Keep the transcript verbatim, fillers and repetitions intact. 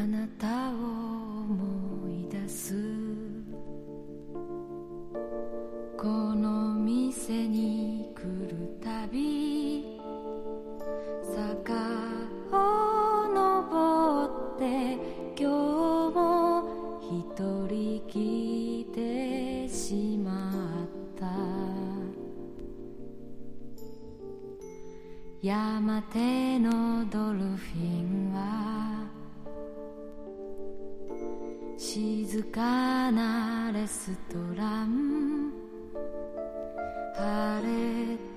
あなたを思い出す。この店に来るたび坂を登って今日も一人来てしまった。山手のドルフィンは静かなレストラン、晴れ